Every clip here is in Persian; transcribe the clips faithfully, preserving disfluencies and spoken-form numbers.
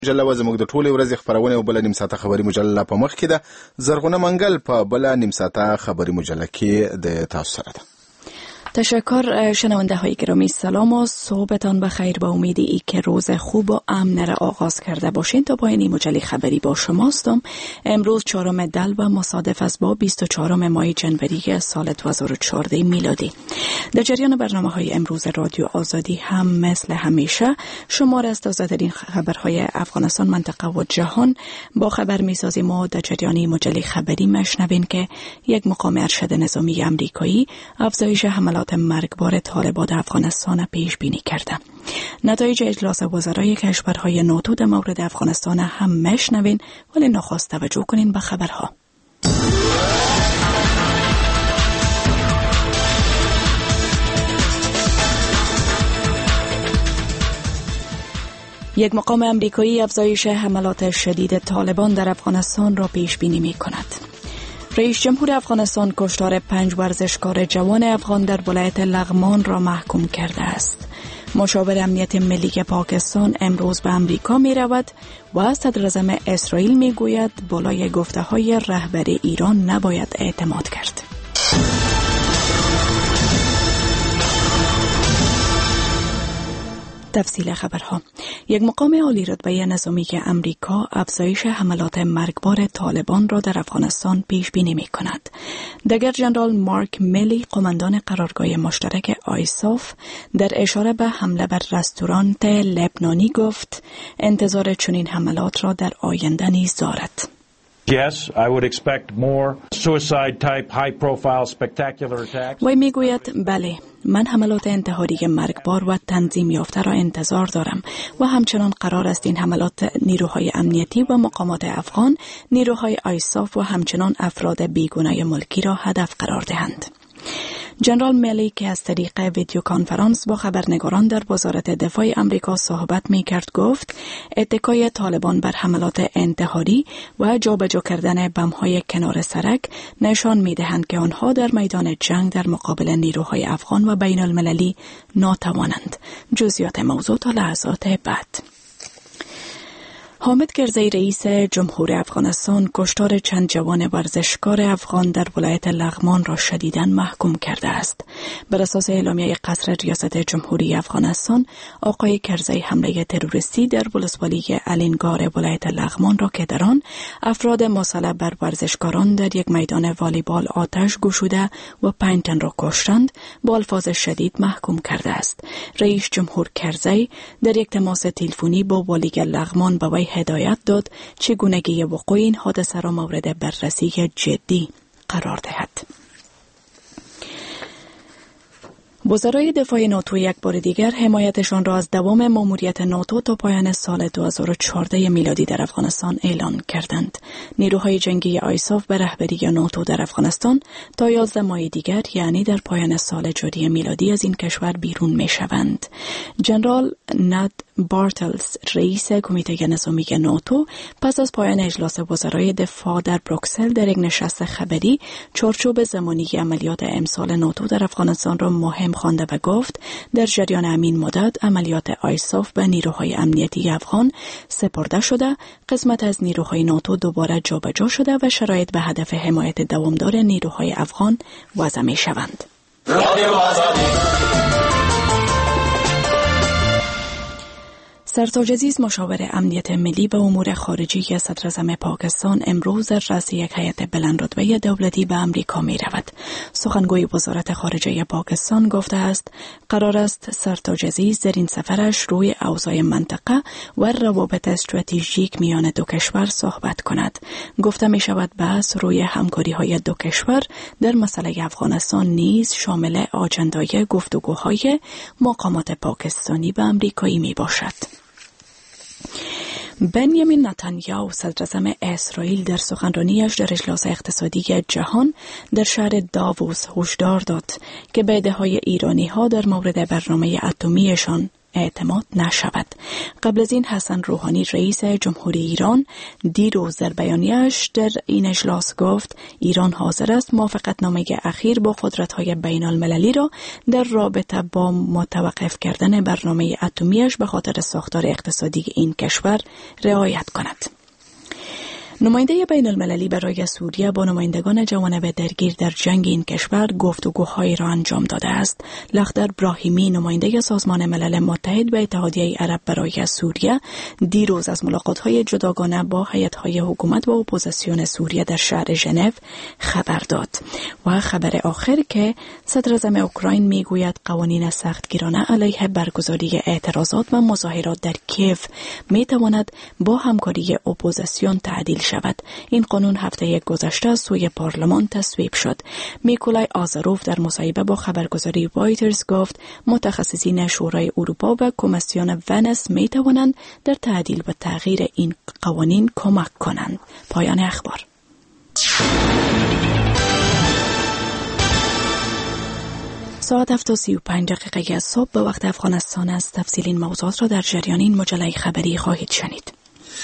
مجله و زموږ د ټولې ورځې خبرونه او بل نیم ساعته خبري مجله په مخ کې ده. زرغونه منګل په بل نیم ساعته خبري مجله کې د تاسو سره ده. تشکر. شنونده های گرامی، سلام و صبحتان بخیر. با امیدی ای که روز خوب و امن را آغاز کرده باشین. تا پایانی مجله خبری با شماستم. امروز چهارم دل و مصادف است با بیست و چهارم ماه جنوری سال دو هزار و چهارده میلادی. در جریان برنامه های امروز رادیو آزادی هم مثل همیشه شمار از تازه‌ترین خبرهای افغانستان، منطقه و جهان با خبر میسازیم و در جریان مجله خبری مشنوین که یک مقام ارشد نظامی امریکایی افزایش حملات مرگبار طالبان افغانستان پیش بینی کرده. نتایج اجلاس وزرای کشورهای ناتو در مورد افغانستان هم مشنوین، ولی نخست توجه کنین به خبرها. یک مقام امریکایی افزایش حملات شدید طالبان در افغانستان را پیش بینی می کند. رئیس جمهور افغانستان کشتار پنج ورزشکار جوان افغان در ولایت لغمان را محکوم کرده است. مشاور امنیت ملی پاکستان امروز به امریکا می رود و از صدراعظم اسرائیل می گوید بالای گفته های رهبر ایران نباید اعتماد کرد. تفصیل خبرها. یک مقام عالی رتبه نظامی امریکا افزایش حملات مرگبار طالبان را در افغانستان پیش بینی می کند. دگر ژنرال مارک میلی، قماندان قرارگاه مشترک آیساف، در اشاره به حمله بر رستوران لبنانی گفت انتظار چنین حملات را در آینده نیز دارد. Yes, I would expect more suicide type high profile spectacular attacks. وی میگوید بله، من حملات انتحاری مرگبار و تنظیم یافته را انتظار دارم و همچنان قرار است این حملات نیروهای امنیتی و مقامات افغان، نیروهای آیساف و همچنان افراد بیگناه ملکی را هدف قرار دهند. جنرال میلی که از طریق ویدیو کانفرانس با خبرنگاران در وزارت دفاع امریکا صحبت می کرد گفت اتکای طالبان بر حملات انتحاری و جابجا کردن بم‌های کنار سرک نشان می دهند که آنها در میدان جنگ در مقابل نیروهای افغان و بین المللی ناتوانند. جزئیات موضوع تا لحظات بعد. حامد کرزی رئیس جمهور افغانستان کشتار چند جوان ورزشکار افغان در ولایت لغمان را شدیداً محکوم کرده است. بر اساس اعلامیه قصر ریاست جمهوری افغانستان، آقای کرزی حمله تروریستی در ولسوالی الینگار ولایت لغمان را که در آن افراد مسلح بر ورزشکاران در یک میدان والیبال آتش گشوده و پنج تن را کشتند با الفاظ شدید محکوم کرده است. رئیس جمهور کرزی در یک تماس تلفنی با والی لغمان به وی هدایت داد چگونگی وقوع این حادثه را مورد بررسی جدی قرار دهد. وزرای دفاع ناتو یک بار دیگر حمایتشان را از دوام ماموریت ناتو تا پایان سال دو هزار و چهارده میلادی در افغانستان اعلان کردند. نیروهای جنگی آیساف به رهبری ناتو در افغانستان تا یازده ماه دیگر یعنی در پایان سال جاری میلادی از این کشور بیرون می شوند. جنرال ند بارتلز، رئیس کمیته نظامی ناتو، پس از پایان اجلاس وزرای دفاع در بروکسل در یک نشست خبری چارچوب زمانی عملیات امسال ناتو در افغانستان را مهم خوانده و گفت در جریان همین مدت عملیات آیساف به نیروهای امنیتی افغان سپرده شده، قسمت از نیروهای ناتو دوباره جابجا شده و شرایط به هدف حمایت دوامدار نیروهای افغان وضع می شوند. سرتاج عزیز، مشاور امنیت ملی به امور خارجی صدراعظم پاکستان، امروز در رأس یک هیئت بلندرتبه دولتی به امریکا می رود. سخنگوی وزارت خارجه پاکستان گفته است قرار است سرتاج عزیز در این سفرش روی اوضاع منطقه و روابط استراتژیک میان دو کشور صحبت کند. گفته می شود بحث روی همکاری های دو کشور در مسئله افغانستان نیز شامل آجندای گفتگوهای مقامات پاکستانی و امریکایی می باشد. بنیامین نتانیاهو، صدراعظم اسرائیل، در سخنرانیش در اجلاس اقتصادی جهان در شهر داووس هشدار داد که به ادعاهای ایرانی ها در مورد برنامه اتمیشان اعتماد نشود. قبل از این حسن روحانی رئیس جمهوری ایران دیروز در بیانیه‌اش در این اجلاس گفت ایران حاضر است موافقتنامه اخیر با قدرت‌های بین المللی را در رابطه با متوقف کردن برنامه اتمیش به خاطر ساختار اقتصادی این کشور رعایت کند. نماینده بین المللی برای سوریه با نمایندگان جوانب درگیر در جنگ این کشور گفتگوهایی را انجام داده است. لخدر براهیمی نماینده سازمان ملل متحد به اتحادیه عرب برای سوریه دیروز از ملاقات‌های جداگانه با هیئت‌های حکومت و اپوزیسیون سوریه در شهر ژنو خبر داد. و خبر آخر که صدر اعظم اوکراین میگوید قوانین سختگیرانه علیه برگزاری اعتراضات و مظاهرات در کیف میتواند با همکاری اپوزیسیون تعدیل شود. این قانون هفته گذشته از سوی پارلمان تصویب شد. میکولای آزاروف در مصاحبه با خبرگزاری رایترز گفت متخصصین شورای اروپا و کمیسیون ونس می توانند در تعدیل و تغییر این قوانین کمک کنند. پایان اخبار. ساعت هفت و سی و پنج دقیقه از صبح به وقت افغانستان است. تفصیل این موضوعات را در جریان این مجله خبری خواهید شنید.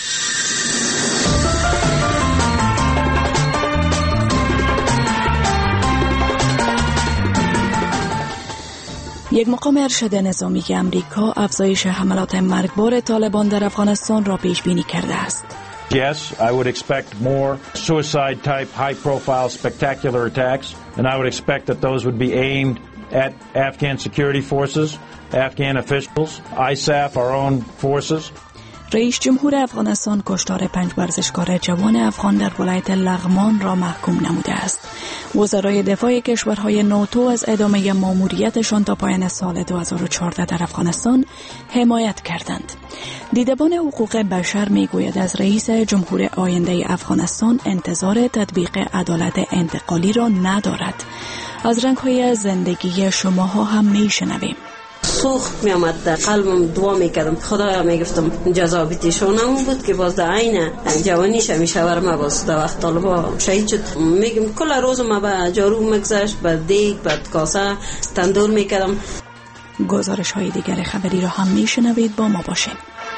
یک مقام ارشد نظامی امریکا افزایش حملات مرگبار طالبان در افغانستان را پیش بینی کرده است. Yes, I would expect more suicide type high profile spectacular attacks and I would expect that those would be aimed at Afghan security forces, Afghan officials, I S A F, our own forces. رئیس جمهور افغانستان کشتار پنج ورزشکار جوان افغان در ولایت لغمان را محکوم نموده است. وزرای دفاع کشورهای ناتو از ادامه ماموریتشان تا پایان سال دو هزار و چهارده در افغانستان حمایت کردند. دیدبان حقوق بشر میگوید از رئیس جمهور آینده افغانستان انتظار تطبیق عدالت انتقالی را ندارد. از رنگ‌های زندگی شماها هم میشنویم. سوخت می آمد در قلبم، دعا می کردم خدایا می گفتم جذابیتشون همون بود که باز در عین جوانیش همیشه ورمه باز در وقت طالبا شهید شد. میگم کل روز ما به جارو مگذشت، به دیگ، به کاسه تندور می کردم. گزارش های دیگر خبری را هم می شنوید، با ما باشین.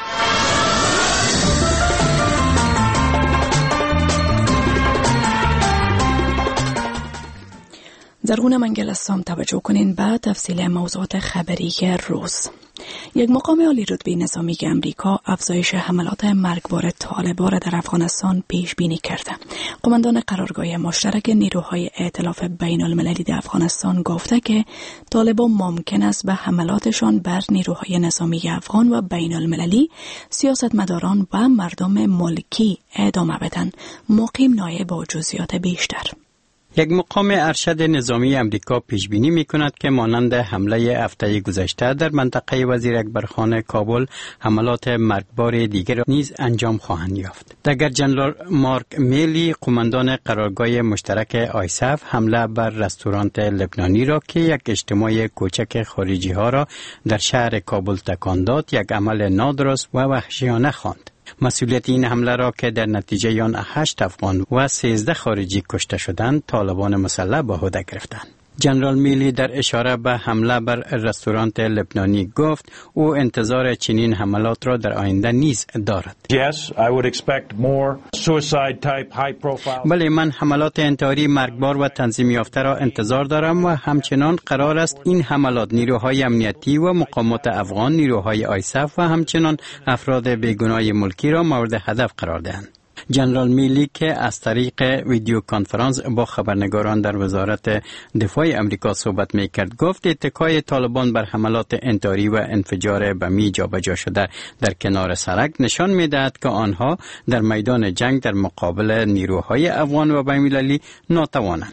زرغون منگل هستم. توجه کنین به تفصیل موضوعات خبری روز. یک مقام عالی رتبه نظامی امریکا افزایش حملات مرگبار طالبان در افغانستان پیش بینی کرده. قماندان قرارگاه مشترک نیروهای ائتلاف بین المللی در افغانستان گفته که طالبان ممکن است به حملاتشان بر نیروهای نظامی افغان و بین المللی، سیاستمداران و مردم ملکی ادامه بدن. مقیم نایب با جزئیات بیشتر. یک مقام ارشد نظامی امریکا پیش بینی می‌کند که مانند حمله هفته گذشته در منطقه وزیر اکبرخان کابل، حملات مرگبار دیگر نیز انجام خواهند یافت. دگر جنرال مارک میلی، قماندان قرارگاه مشترک آیسف، حمله بر رستوران لبنانی را که یک اجتماع کوچک خارجی ها را در شهر کابل تکان داد، یک عمل نادرست و وحشیانه خواند. مسئولیت این حمله را که در نتیجه آن هشت افغان و سیزده خارجی کشته شدند، طالبان مسلح به عهده گرفتند. جنرال میلی در اشاره به حمله بر رستوران لبنانی گفت او انتظار چنین حملات را در آینده نیز دارد. Yes, I would expect more suicide type high profile. بله، من حملات انتحاری مرگبار و تنظیم یافته را انتظار دارم و همچنان قرار است این حملات نیروهای امنیتی و مقامات افغان، نیروهای آیسف و همچنان افراد بیگناه ملکی را مورد هدف قرار دهند. جنرال میلی که از طریق ویدیو کانفرانس با خبرنگاران در وزارت دفاع امریکا صحبت میکرد گفت اتکای طالبان بر حملات انتحاری و انفجار بمی جابجا شده در کنار سرک نشان میدهد که آنها در میدان جنگ در مقابل نیروهای افغان و بین‌المللی ناتوانند.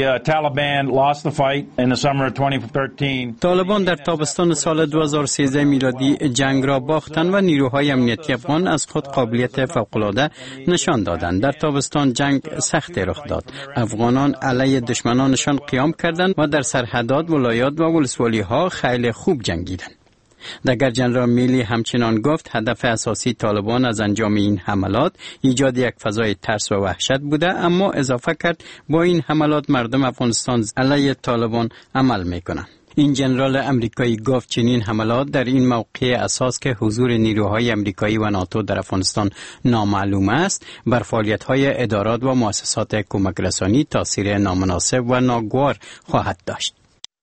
طالبان در تابستان سال دو هزار و سیزده میلادی جنگ را باختند و نیروهای امنیتی افغان از خود قابلیت فوق‌العاده نشان دادند. در تابستان جنگ سخت رخ داد. افغانان علیه دشمنانشان قیام کردند و در سرحدات ولایات و ولسوالی ها خیلی خوب جنگیدند. دگر جنرال میلی همچنان گفت هدف اساسی طالبان از انجام این حملات ایجاد یک فضای ترس و وحشت بوده، اما اضافه کرد با این حملات مردم افغانستان علیه طالبان عمل میکنند. این جنرال امریکایی گفت چنین حملات در این موقع اساس که حضور نیروهای امریکایی و ناتو در افغانستان نامعلوم است بر فعالیت‌های ادارات و مؤسسات کمک رسانی تاثیر نامناسب و ناگوار خواهد داشت.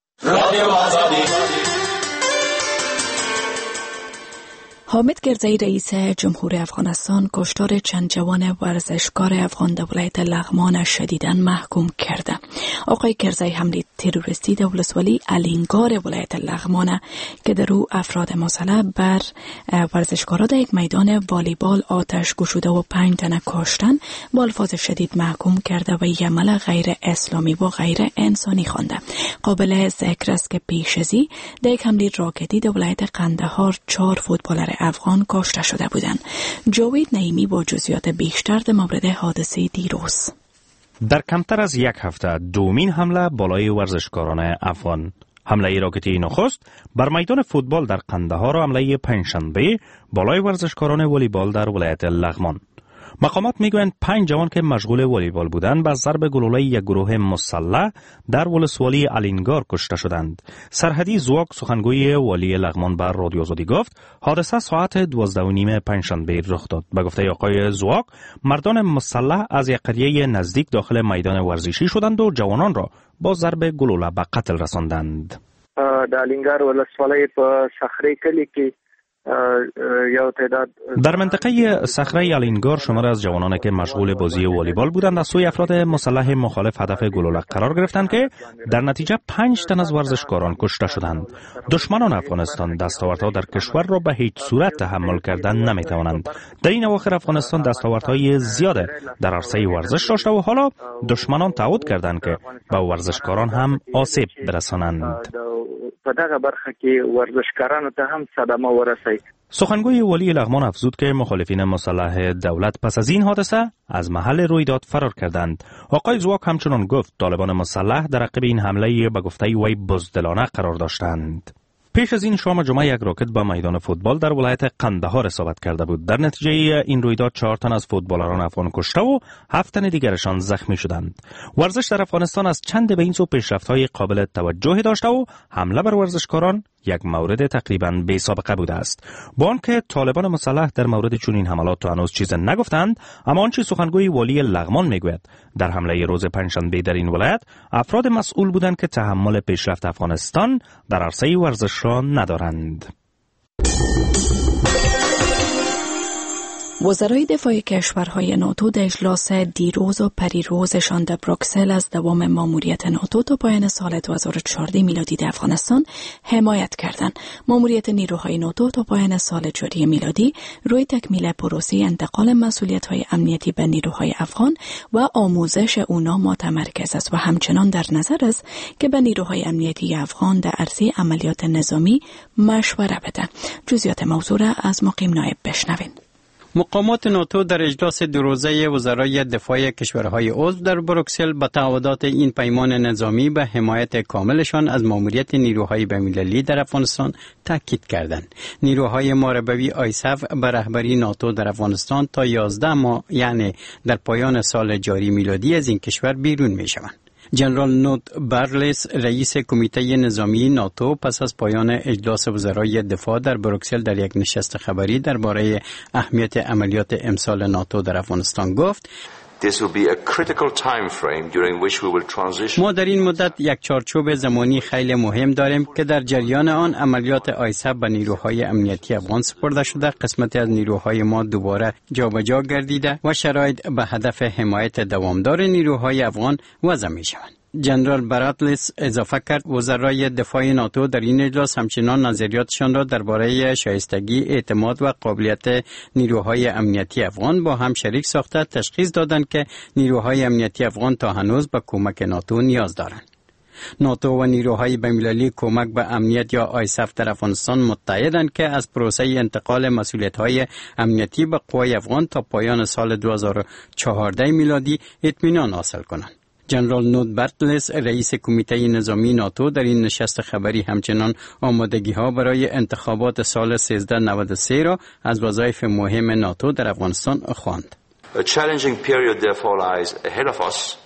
حامد کرزی رئیس جمهور افغانستان کشتار چند جوان ورزشکار افغان در ولایت لغمان شدیداً محکوم کرده. آقای کرزی حمله تروریستی در ولسوالی الینگار ولایت لغمان که در او افراد مسلح بر ورزشکاران در یک میدان والیبال آتش گشوده و پنج تن کشتن با الفاظ شدید محکوم کرده و یک عمل غیر اسلامی و غیر انسانی خوانده. قابل ذکر است که پیش از این در یک حمله راکتی در ولایت قندهار چهار فوتبالر افغان کشته شده بودند. جاوید نعیمی با جزئیات بیشتر در مورد حادثه دیروز. در کمتر از یک هفته دومین حمله بالای ورزشکاران افغان. حمله راکتی نخست بر میدان فوتبال در قندهار و حمله پنجشنبه بالای ورزشکاران والیبال در ولایت لغمان. مقامات میگویند پنج جوان که مشغول والیبال بودند با ضرب گلوله یک گروه مسلح در ولسوالی الینگار کشته شدند. سرحدی زواک سخنگوی والی لغمان بر رادیو آزادی گفت حادثه ساعت دوازده و نیم پنجشنبه رخ داد. به گفته آقای زواک مردان مسلح از یک قریه نزدیک داخل میدان ورزشی شدند و جوانان را با ضرب گلوله به قتل رساندند. در الینگار ولسوالی په صخره کلی کې در منطقه صخره الینگار شمار از جوانانی که مشغول بازی والیبال بودند از سوی افراد مسلح مخالف هدف گلوله قرار گرفتند که در نتیجه پنج تن از ورزشکاران کشته شدند. دشمنان افغانستان دستاوردها در کشور را به هیچ صورت تحمل کردن نمیتوانند. در این اواخر افغانستان دستاوردهای زیاد در عرصه ورزش داشته و حالا دشمنان تعهد کردند که به ورزشکاران هم آسیب برسانند. په دغه برخه کې ورزشکارانو ته هم صدمه ورسوي. سخنگوی والی لغمان افزود که مخالفین مسلح دولت پس از این حادثه از محل رویداد فرار کردند. آقای زواک همچنان گفت طالبان مسلح در عقب این حمله به گفته وی بزدلانه قرار داشتند. پیش از این شام جمعه یک راکت به میدان فوتبال در ولایت قندهار اصابت کرده بود. در نتیجه این رویداد چهار تن از فوتبالران افغان کشته و هفت تن دیگرشان زخمی شدند. ورزش در افغانستان از چند به این سو پیشرفت‌های قابل توجهی داشته و حمله بر ورزشکاران یک مورد تقریباً بی سابقه بوده است. با آنکه طالبان مسلح در مورد چنین حملات تا هنوز چیز نگفتند، اما آنچه سخنگوی والی لغمان میگوید در حمله روز پنجشنبه در این ولایت افراد مسئول بودند که تحمل پیشرفت افغانستان در عرصه ورزش را ندارند. وزرای دفاع کشورهای ناتو در اجلاس دیروز و پریروزشان در بروکسل از دوام ماموریت ناتو تا پایان سال دو هزار و چهارده میلادی در افغانستان حمایت کردند. ماموریت نیروهای ناتو تا پایان سال جاری میلادی روی تکمیل پروسه انتقال مسئولیت‌های امنیتی به نیروهای افغان و آموزش اونا متمرکز است و همچنان در نظر است که به نیروهای امنیتی افغان در عرصه عملیات نظامی مشوره بده. جزئیات موضوع را از مقیم نایب بشنوین. مقامات ناتو در اجلاس دو روزه وزرای دفاع کشورهای عضو در بروکسل با تعهدات این پیمان نظامی به حمایت کاملشان از ماموریت نیروهای بین‌المللی در افغانستان تاکید کردند. نیروهای ماربوی آیسف به رهبری ناتو در افغانستان تا یازده ماه یعنی در پایان سال جاری میلادی از این کشور بیرون می‌شوند. جنرال نوت برلس رئیس کمیته نظامی ناتو پس از پایان اجلاس وزرای دفاع در بروکسل در یک نشست خبری درباره اهمیت عملیات امسال ناتو در افغانستان گفت This will be a critical time frame during which we will transition. ما در این مدت یک چارچوب زمانی خیلی مهم داریم که در جریان آن عملیات آیسف به نیروهای امنیتی افغان سپرده شده، قسمتی از نیروهای ما دوباره جابجا گردیده و شرایط به هدف حمایت دوامدار نیروهای افغان وضع می شوند. جنرال براتلس اضافه کرد وزرای دفاع ناتو در این اجلاس همچنان نظریاتشان را درباره شایستگی، اعتماد و قابلیت نیروهای امنیتی افغان با هم شریک ساخته تشخیص دادند که نیروهای امنیتی افغان تا هنوز به کمک ناتو نیاز دارند. ناتو و نیروهای بین‌المللی کمک به امنیت یا آیسف در افغانستان متحدند که از پروسه انتقال مسئولیت‌های امنیتی به قوای افغان تا پایان سال دو هزار و چهارده میلادی اطمینان حاصل کنند. جنرال نوت برتلس رئیس کمیته نظامی ناتو در این نشست خبری همچنان آمادگی ها برای انتخابات سال سیزده نود و سه را از وظایف مهم ناتو در افغانستان خواند. A challenging period therefore lies ahead of us.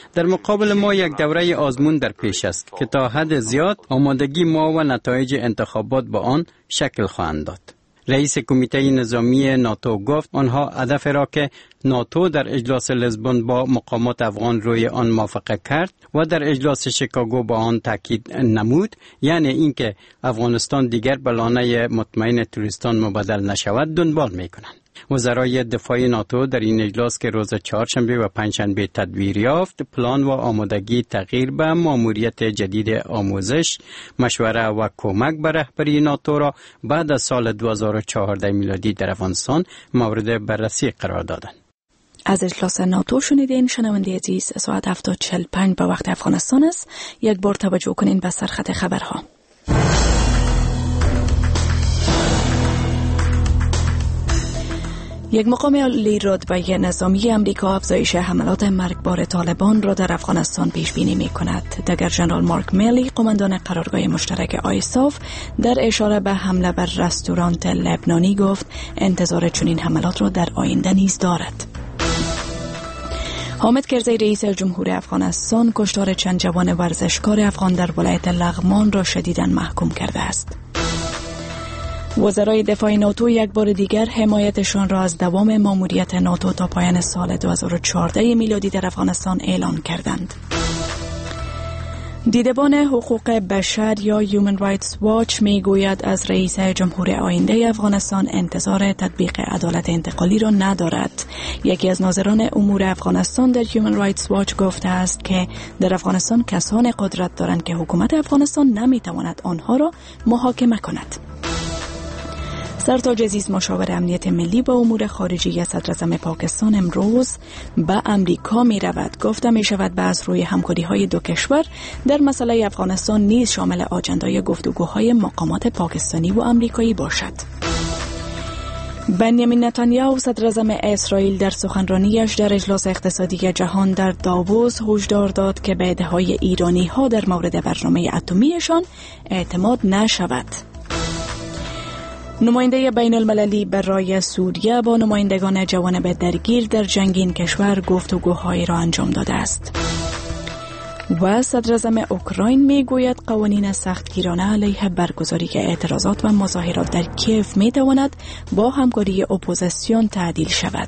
در مقابل ما یک دوره آزمون در پیش است که تا حد زیاد آمادگی ما و نتایج انتخابات با آن شکل خواهند داد. رئیس کمیته نظامی ناتو گفت آنها هدف را که ناتو در اجلاس لیسبون با مقامات افغان روی آن موافقه کرد و در اجلاس شیکاگو با آن تاکید نمود، یعنی اینکه افغانستان دیگر به لانه مطمئن توریستان مبدل نشود، دنبال میکنند. وزرای دفاع ناتو در این اجلاس که روز چهارشنبه و پنجشنبه تدبیر یافت، پلان و آمادگی تغییر به ماموریت جدید آموزش، مشوره و کمک به رهبری ناتو را بعد از سال دو هزار و چهارده میلادی در افغانستان مورد بررسی قرار دادند. از اجلاس ناتو شنیدین. شنونده عزیز، ساعت هفت و چهل و پنج به وقت افغانستان است. یک بار توجه کنین به سرخط خبرها. یک مقام عالی رتبه نظامی امریکا افزایش حملات مرگبار طالبان را در افغانستان پیش بینی می کند. دگر ژنرال مارک میلی، قماندان قرارگاه مشترک آیساف، در اشاره به حمله بر رستوران لبنانی گفت انتظار چنین حملات را در آینده نیز دارد. حامد کرزی، رئیس جمهور افغانستان، کشتار چند جوان ورزشکار افغان در ولایت لغمان را شدیداً محکوم کرده است. وزرای دفاع ناتو یک بار دیگر حمایتشان را از دوام ماموریت ناتو تا پایان سال دو هزار و چهارده میلادی در افغانستان اعلان کردند. دیدبان حقوق بشر یا Human Rights Watch می گوید از رئیس جمهور آینده افغانستان انتظار تطبیق عدالت انتقالی را ندارد. یکی از ناظران امور افغانستان در Human Rights Watch گفته است که در افغانستان کسان قدرت دارند که حکومت افغانستان نمی تواند آنها را محاکمه کند. سرتاج عزیز، مشاور امنیت ملی با امور خارجه صدراعظم پاکستان، امروز به امریکا می رود. گفته می شود بعض روی همکاری های دو کشور در مسئله افغانستان نیز شامل آجندای گفتگوهای مقامات پاکستانی و امریکایی باشد. بنیامین نتانیاهو، صدراعظم اسرائیل، در سخنرانیش در اجلاس اقتصادی جهان در داووس هشدار داد که به ادعاهای ایرانی ها در مورد برنامه اتمیشان اعتماد نشود. نماینده بین المللی برای سوریه با نمایندگان جوانب درگیر در جنگ این کشور گفتگوهایی را انجام داده است. و صدراعظم اوکراین می گوید قوانین سختگیرانه علیه برگزاری اعتراضات و مظاهرات در کیف می تواند با همکاری اپوزیسیون تعدیل شود.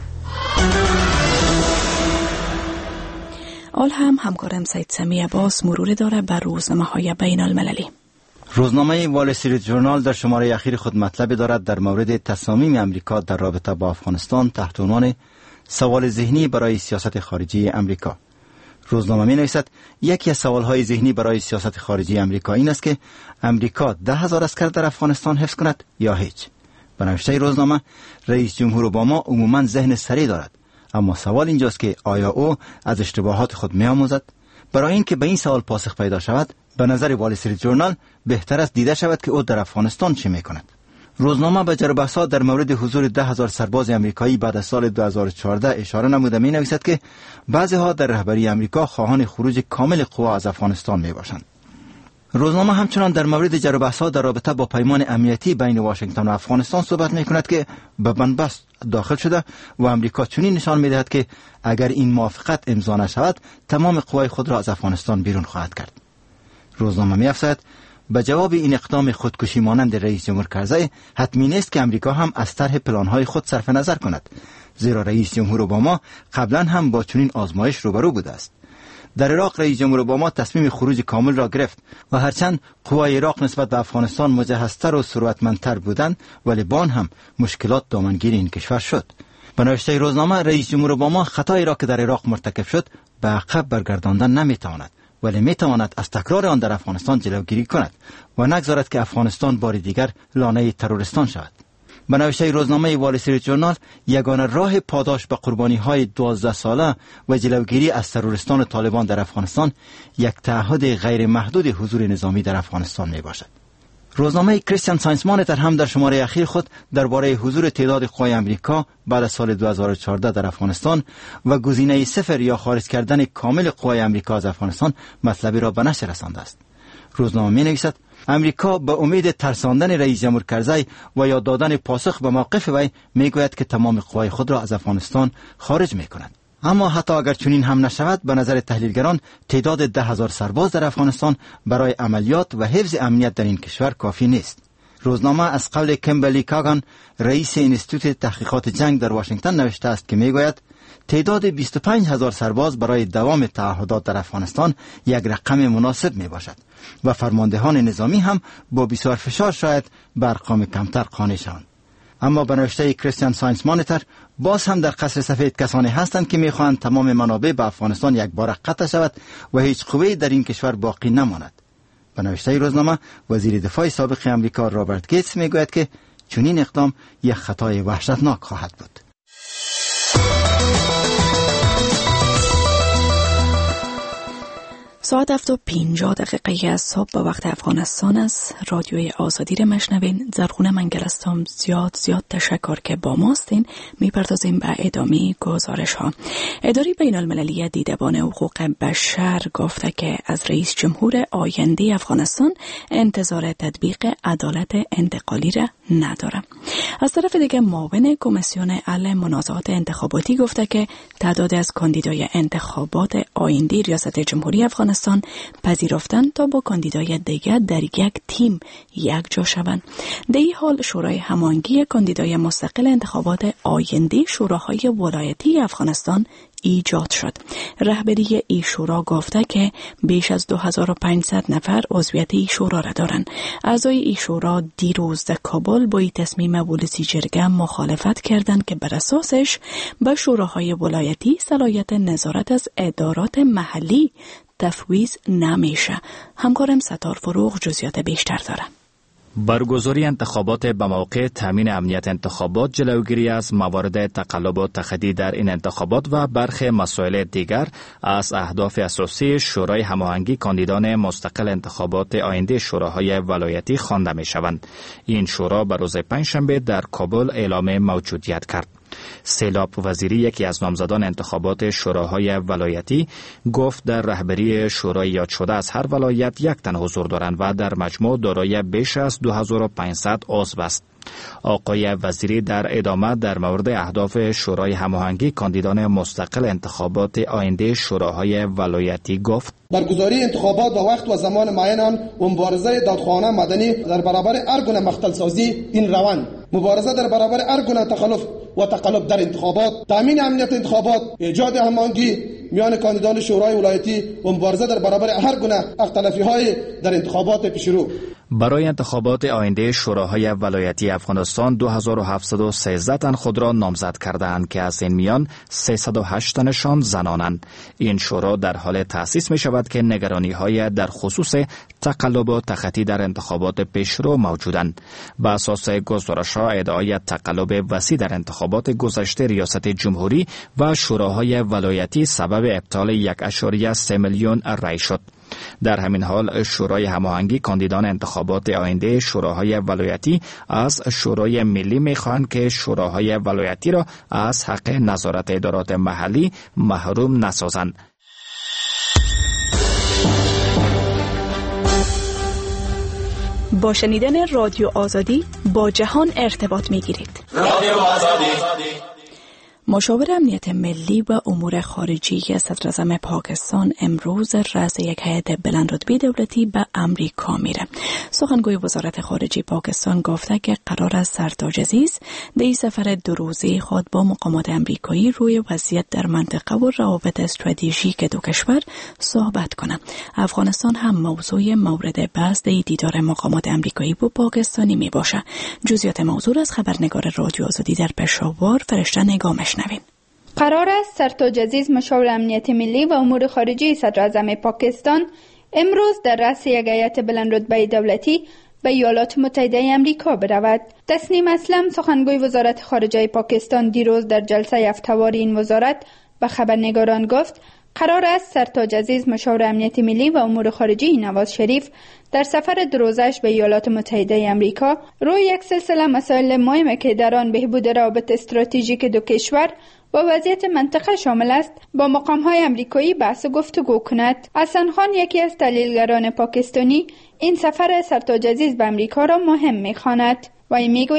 آل هم همکارم سید سمی عباس مرور داره بر روزنامه‌های بین المللی. روزنامه وال استریت ژورنال در شماره اخیر خود مطلبی دارد در مورد تصامیم امریکا در رابطه با افغانستان تحت عنوان سوال ذهنی برای سیاست خارجی امریکا. روزنامه می نویسد یکی از سوالهای ذهنی برای سیاست خارجی امریکا این است که امریکا ده هزار عسکر در افغانستان حفظ کند یا هیچ. به نوشته روزنامه، رئیس جمهور اوباما عموما ذهن سری دارد، اما سوال اینجاست که آیا او از اشتباهات خود می آموزد؟ برای اینکه به این سوال پاسخ پیدا شود، به نظر وال استریت ژورنال بهتر است دیده شود که او در افغانستان چه میکند. روزنامه به جربحث‌ها در مورد حضور ده هزار سرباز امریکایی بعد از سال دو هزار و چهارده اشاره نموده می نویسد که بعضی‌ها در رهبری امریکا خواهان خروج کامل قوا از افغانستان می باشند. روزنامه همچنان در مورد جربحث‌ها در رابطه با پیمان امنیتی بین واشنگتن و افغانستان صحبت می کند که به بنبست داخل شده و امریکا چنین نشان می دهد که اگر این موافقت امضا نشود تمام قوای خود را از افغانستان بیرون خواهد کرد. روزنامه می افزاید به جواب این اقدام خودکشی مانند رئیس جمهور کرزی حتمی نیست که امریکا هم از طرح پلان‌های خود صرف نظر کند، زیرا رئیس جمهور اوباما قبلا هم با چنین آزمایش روبرو بوده است. در عراق رئیس جمهور اوباما تصمیم خروج کامل را گرفت و هرچند قوای عراق نسبت به افغانستان مجهزتر و ثروتمندتر بودند، ولی با آن هم مشکلات دامنگیر این کشور شد. به نوشته روزنامه، رئیس جمهور اوباما خطایی را که در عراق مرتکب شد به عقب برگرداندن نمیتواند، ولی میتواند از تکرار آن در افغانستان جلوگیری کند و نگذارد که افغانستان بار دیگر لانه تروریستان شود. به نوشته روزنامه وال استریت ژورنال، یگانه راه پاداش به قربانی‌های دوازده ساله و جلوگیری از تروریستان و طالبان در افغانستان یک تعهد غیر محدود حضور نظامی در افغانستان می باشد. روزنامه کریستیان ساینس مانیتور هم در شماره اخیر خود درباره حضور تعداد قوای امریکا بعد از سال دو هزار و چهارده در افغانستان و گزینه صفر یا خارج کردن کامل قوای امریکا از افغانستان مطلبی را به نشر رسانده است. روزنامه می نویسد امریکا به امید ترساندن رئیس جمهور کرزی و یا دادن پاسخ به موقف وی می گوید که تمام قوای خود را از افغانستان خارج می کند. اما حتی اگر چنین هم نشود، به نظر تحلیلگران تعداد ده هزار سرباز در افغانستان برای عملیات و حفظ امنیت در این کشور کافی نیست. روزنامه از قول کمبرلی کاگان، رئیس انستیتوت تحقیقات جنگ در واشنگتن نوشته است که میگوید تعداد بیست و پنج هزار سرباز برای دوام تعهدات در افغانستان یک رقم مناسب می باشد و فرماندهان نظامی هم با بسیار فشار شاید به ارقام کمتر قانع شوند. اما به نوشته کریستیان ساینس مانیتور، باز هم در قصر سفید کسانی هستند که میخواهند تمام منابع به افغانستان یک بار قطع شود و هیچ قوی در این کشور باقی نماند. به نوشته روزنامه، وزیر دفاع سابق امریکا رابرت گیتس میگوید که چنین اقدام یک خطای وحشتناک خواهد بود. ساعت هفت و پنجاه دقیقه از صبح به وقت افغانستان است. رادیوی آزادی را مشنوین. زرغونه منگل هستم. زیاد زیاد تشکر که با ماستین. میپردازیم به ادامه گزارش ها. اداره بین المللی دیدبان حقوق بشر گفته که از رئیس جمهور آینده افغانستان انتظار تطبیق عدالت انتقالی را نداره. از طرف دیگه معاون کمیسیون حل منازعات انتخاباتی گفته که تعداد از کاندیدای انتخابات آینده ریاست جمهوری افغانستان پذیرفتن تا با کاندیدای دیگر در یک تیم یک جا شوند. در این حال شورای هماهنگی کاندیدای مستقل انتخابات آینده شوراهای ولایتی افغانستان ایجاد شد. رهبری ای شورا گفته که بیش از دو هزار و پانصد نفر عضویت ای شورا را دارند. اعضای ای شورا دیروز در کابل با این تصمیم ولسی جرگه مخالفت کردند که بر اساسش به شوراهای ولایتی صلاحیت نظارت از ادارات محلی تفویض نمیشه. همکارم ستار فروغ جزئیات بیشتر داره. برگزاری انتخابات به موقع تامین امنیت انتخابات، جلوگیری از موارد تقلب و تخطی در این انتخابات و برخی مسائل دیگر از اهداف اساسی شورای هماهنگی کاندیدان مستقل انتخابات آینده شوراهای ولایتی خوانده می شوند. این شورا به روز پنجشنبه در کابل اعلام موجودیت کرد. سیلاب وزیری، یکی از نامزدان انتخابات شوراهای ولایتی، گفت در رهبری شورای یاد شده از هر ولایت یک تن حضور دارند و در مجموع دارای بیش از دو هزار و پانصد عضو است. آقای وزیری در ادامه در مورد اهداف شورای هماهنگی کاندیدان مستقل انتخابات آینده شوراهای ولایتی گفت: برگزاری انتخابات با وقت و زمان معین آن و مبارزه دادخواهانه مدنی در برابر هر گونه مختل سازی این روند، مبارزه در برابر هر گونه تخلف و تقلب در انتخابات، تامین امنیت انتخابات، ایجاد هماهنگی میان کاندیدان شورای ولایتی و مبارزه در برابر هر گونه اختلافی‌های در انتخابات پیش رو. برای انتخابات آینده شوراهای ولایتی افغانستان دو هزار و هفتصد و سیزده تن خود را نامزد کردند که از این میان سیصد و هشت تنشان زنانند. این شورا در حال تأسیس می شود که نگرانی‌های در خصوص تقلب و تخطی در انتخابات پیشرو موجودند. به اساس گزارش‌ها، ادعای تقلب وسیع در انتخابات گذشته ریاست جمهوری و شوراهای ولایتی سبب ابطال یک اشاریه سه میلیون رای شد. در همین حال شورای هماهنگی کاندیدان انتخابات آینده شوراهای ولایتی از شورای ملی می‌خواهند که شوراهای ولایتی را از حق نظارت ادارات محلی محروم نسازند. با شنیدن رادیو آزادی با جهان ارتباط می‌گیرید. رادیو آزادی. مشاور امنیت ملی و امور خارجی صدر اعظم پاکستان امروز رأس یک هیئت بلندرتبه دولتی به امریکا میره. سخنگوی وزارت خارجه پاکستان گفته که قرار است سرتاج عزیز در این سفر دو روزه خود با مقامات امریکایی روی وضعیت در منطقه و روابط استراتژیک دو کشور صحبت کنه. افغانستان هم موضوع مورد بحث در دیدار مقامات امریکایی و پاکستانی می باشه. جزئیات موضوع از خبرنگار رادیو آزادی در پشاور فرشته نگامش نوین. قرار است سرتاج عزیز مشاور امنیت ملی و امور خارجه صدر اعظم پاکستان امروز در رأس یک هیئت بلندرتبه دولتی به ایالات متحده آمریکا برود. تسنیم اسلم سخنگوی وزارت خارجه پاکستان دیروز در جلسه هفته‌وار این وزارت به خبرنگاران گفت قرار است سرتاج عزیز مشاور امنیت ملی و امور خارجه نواز شریف در سفر دو روزه‌اش به ایالات متحده آمریکا روی یک سلسله مسائل مهم که در آن بهبود روابط استراتژیک دو کشور و وضعیت منطقه شامل است با مقام‌های آمریکایی بحث و گفتگو کند. حسن خان، یکی از تحلیلگران پاکستانی، این سفر سرتاج عزیز به آمریکا را مهم می‌خواند و این میگوید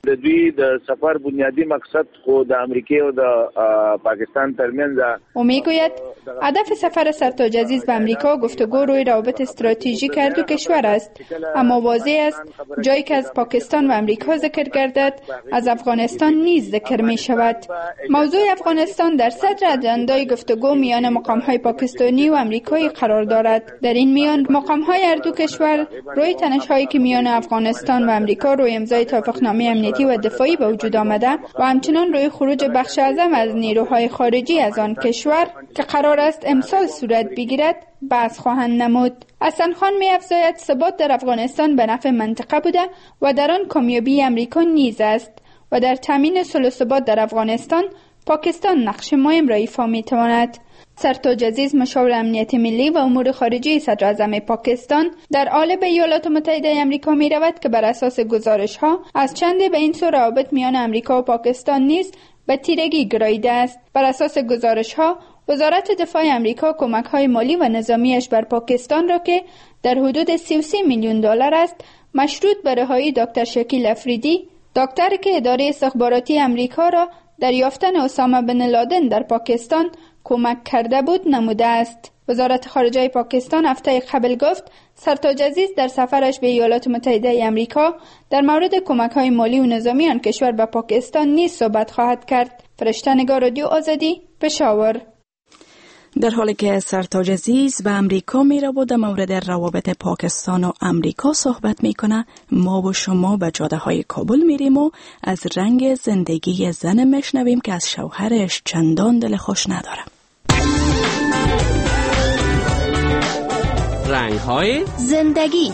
د دوی د سفر بنیادی مقصد خو د امریکا او د پاکستان ترمنځ او میگوید هدف سفر سرتاج عزیز به امریکا گفتگو روی روابط استراتژیک هر دو کشور است، اما واضح است جایی که از پاکستان و امریکا ذکر گردد از افغانستان نیز ذکر می شود. موضوع افغانستان در صدر اجندای گفتگو میان مقام‌های پاکستانی و امریکایی قرار دارد. در این میان مقام‌های هر دو کشور روی تنش‌هایی که میان افغانستان و امریکا روی امضای توافقنامه امنیتی و دفاعی به وجود آمده و همچنین روی خروج بخش اعظم از نیروهای خارجی از آن کشور که قرار است امسال صورت بگیرد بحث خواهند نمود. حسن خان می افزاید ثبات در افغانستان به نفع منطقه بوده و در آن کامیابی امریکا نیز است و در تامین صلح و ثبات در افغانستان پاکستان نقش مهم را ایفا می تواند. سرتاج عزیز مشاور امنیت ملی و امور خارجه صدر اعظم پاکستان در قالب ایالات متحده آمریکا می رود که بر اساس گزارش ها از چندی به این سو روابط میان امریکا و پاکستان نیز به تیرگی گراییده است. بر اساس گزارش ها وزارت دفاع امریکا کمک های مالی و نظامیش بر پاکستان را که در حدود سی و سه میلیون دلار است مشروط به رهایی دکتر شکیل افریدی، دکتری که اداره استخباراتی امریکا را در یافتن اسامه بن لادن در پاکستان کمک کرده بود نموده است. وزارت خارجه پاکستان هفته قبل گفت سرتاج عزیز در سفرش به ایالات متحده آمریکا در مورد کمک های مالی و نظامی آن کشور به پاکستان نیز صحبت خواهد کرد. فرشته نگار رادیو آزادی، پشاور. در حالی که سرتاج عزیز به امریکا می رو در مورد روابط پاکستان و امریکا صحبت می کنه، ما و شما به جاده های کابل میریم و از رنگ زندگی زن میشنویم که از شوهرش چندان دل خوش نداره. رنگ های زندگی.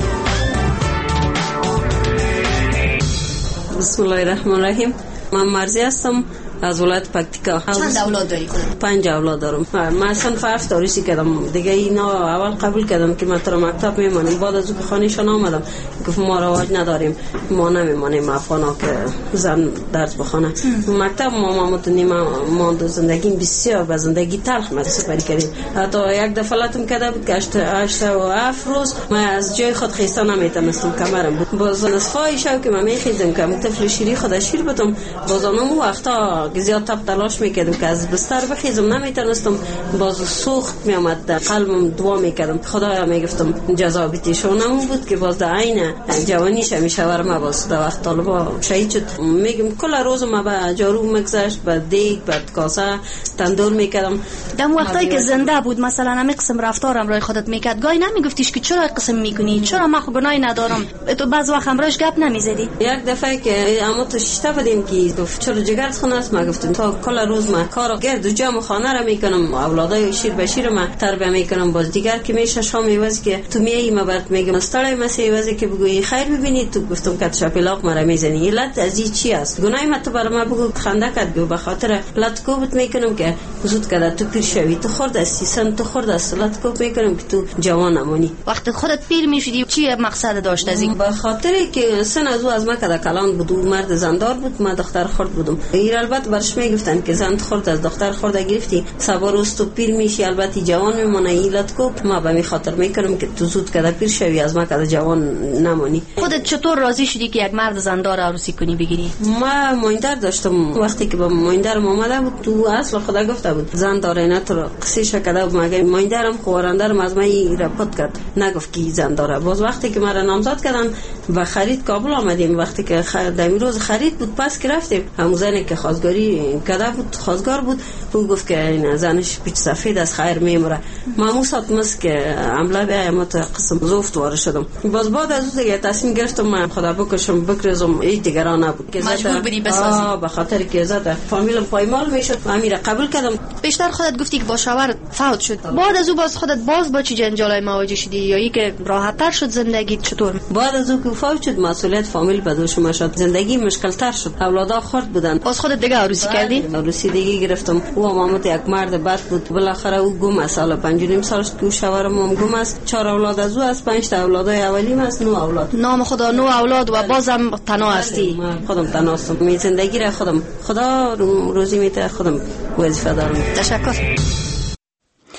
بسم الله الرحمن الرحیم. من مرزی هستم از ولایت پکتیکا. چند اولاد داری؟ پنج اولاد دارم. من صنف هفت داریسی کردم دیگه. اینا اول قبول کردم که من تو مکتب میمانیم. بعد از اون خانهشان آمدم گفت ما رواج نداریم، ما نمیمانیم افغانا که زن درس بخونه. مکتب ما ما متونیم ما دو زندگی بسیار به زندگی تلخ ما سپری کردیم. حتی یک دفعه لاتم کرده بود که هشت و هفت روز من از جای خود خیسته نمیتونستم، کمرم بود. باز نصفای شب که من میخیزم که طفل شیری خود شیر بدم، باز اون وقتا زیاد تب تلاش میکردم که از بستر بخیزم نمیتونستم، باز سوخت میامد در قلبم دعا میکردم خدایا میگفتم جزا بیتیشون اون بود که باز در عین جوانیش همیشه ورمه باز در وقت طالبا شهید شد. میگم کل روز ما به جارو مگذشت، به دیگ به کاسه تندور میکردم. دم وقتایی که زنده بود مثلا همین قسم رفتارم رای خودت میکرد، گاهی نمیگفتیش که چرا قسم میکنی، چرا من خو گناهی ندارم، تو بعض وقت همراهش گپ نمیزدی؟ یک دفعه که اما تو شتا بدیم که گفت چرا جگرت خونه است، ما گفتم تا کل روز ما کارو گرد و جمع خانه را میکنم، اولادای شیر به شیر ما تربیت میکنم. باز دیگر که میشه شام میوز که تو میای ما برات میگم استړی مسی وازه که بگویی خیر ببینی، تو گفتم که شپلاق مرا میزنی علت از این چی است؟ گناه ما تو بر ما بگو خنده کرد، به خاطر لات کوبت میکنم که زود کده تو پیر شوی، تو خورد است سن تو خورد است، لات کوب میکنم که تو جوان نمونی. وقتی خودت پیر میشدی چی مقصد داشت از این؟ به خاطری که سن از او از ما کده کلان بود، مرد زندار بود، ما دختر خورد بودم. این البته برش میگفتن که زن خورد از دختر خورده گرفتی سبا روز تو پیر میشی، البته جوان میمونه. ایلت کو ما به می خاطر میکنم که تو زود کده پیر شوی، از ما کده جوان نمونی. خودت چطور راضی شدی که یک مرد زندار عروسی کنی بگیری؟ ما مایندر داشتم، وقتی که با مایندرم اومده بود تو اصل خدا گفته بود زن داره نه تو قصه شکده بود، مگه مایندرم خوارندرم از من رپورت کرد نگفت که زن داره. باز وقتی که مرا نامزد کردن و خرید کابل آمدیم، وقتی که دمی روز خرید بود پس که رفتیم، همون زنی که خواستگاری کده بود خواستگار بود، او گفت که این زنش پیچ سفید از خیر میمره. ما موسات که عمله بیا ما تا قسم زفت وارد شدم. باز بعد از اون دیگه تصمیم گرفتم من خدا بکشم بکرزم، این دیگران نبود که مجبور بودی بسازی. به خاطر که زده فامیلم پایمال میشد، امیر قبول کردم. بیشتر خودت گفتی که با شوهر فوت شد، بعد از اون باز خودت باز با چی جنجالای مواجه شدی یا ای که راحت تر شد زندگی چطور؟ بعد از اون که فوت شد مسئولیت فامیل به دوش ما شد، زندگی مشکل تر شد، اولادا خرد بودن. باز خودت دیگه عروسی کردی؟ عروسی دیگه گرفتم. او مامت یک مرد بد بود، بالاخره او گم است، سال پنج و نیم سالش که شوهرم هم گم است. چهار اولاد از او است، پنج تا اولادای اولیم است، نو اولاد. نام خدا نو اولاد و بازم تنها هستی؟ خودم تنها هستم. می زندگی را خودم خدا روزی میته خودم وظیفه دارم. تشکر.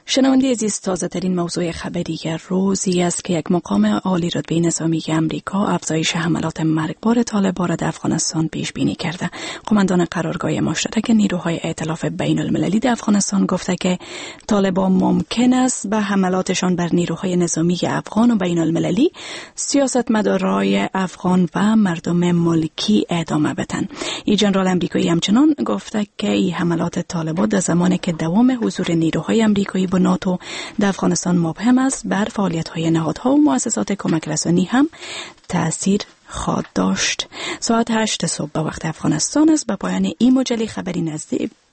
شنونده عزیز، تازه ترین موضوع خبری روزی است که یک مقام عالی رتبه نظامی امریکا افزایش حملات مرگبار طالبان را در افغانستان پیش بینی کرده. قماندان قرارگاه مشترک نیروهای ائتلاف بین المللی در افغانستان گفته که طالبان ممکن است به حملاتشان بر نیروهای نظامی افغان و بین المللی، سیاستمدارای افغان و مردم ملکی ادامه بدن. این جنرال امریکایی همچنان گفته که این حملات طالبان در زمانی که دوام حضور نیروهای امریکایی با ناتو در افغانستان مبهم است، بر فعالیت‌های نهادها و مؤسسات کمک رسانی هم تأثیر خواهد داشت. ساعت هشت صبح به وقت افغانستان است. به پایان این مجله خبری نزدیک